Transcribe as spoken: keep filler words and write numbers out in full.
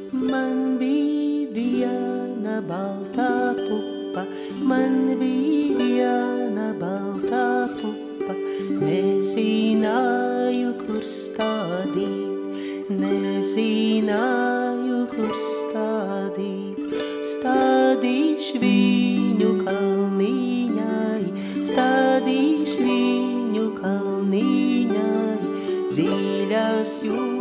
Man bija viena balta pupa, man bija viena balta pupa, nezināju, kur stādīt, nezināju, kur stādīt. Stādīšu viņu kalniņai, stādīšu viņu kalniņai, dziļās jūras